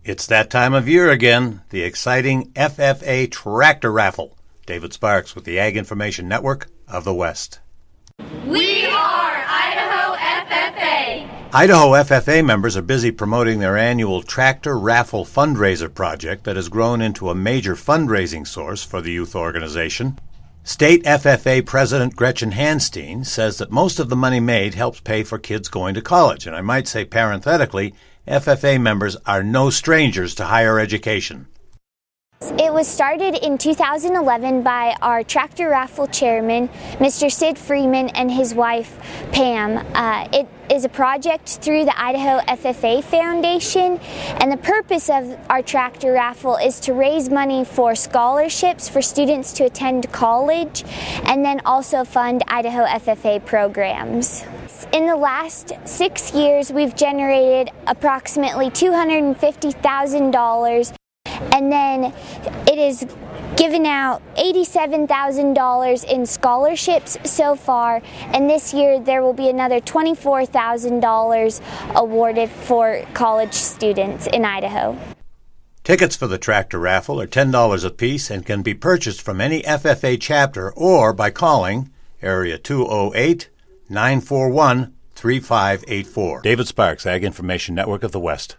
It's that time of year again, the exciting FFA Tractor Raffle. David Sparks with the Ag Information Network of the West. We are Idaho FFA. Idaho FFA members are busy promoting their annual Tractor Raffle fundraiser project that has grown into a major fundraising source for the youth organization. State FFA President Gretchen Hanstein says that most of the money made helps pay for kids going to college, and I might say parenthetically, FFA members are no strangers to higher education. It was started in 2011 by our Tractor Raffle chairman, Mr. Sid Freeman, and his wife, Pam. It is a project through the Idaho FFA Foundation, and the purpose of our Tractor Raffle is to raise money for scholarships for students to attend college, and then also fund Idaho FFA programs. In the last 6 years, we've generated approximately $250,000, and then it is given out $87,000 in scholarships so far, and this year there will be another $24,000 awarded for college students in Idaho. Tickets for the Tractor Raffle are $10 apiece and can be purchased from any FFA chapter or by calling area 208-941-3584. David Sparks, Ag Information Network of the West.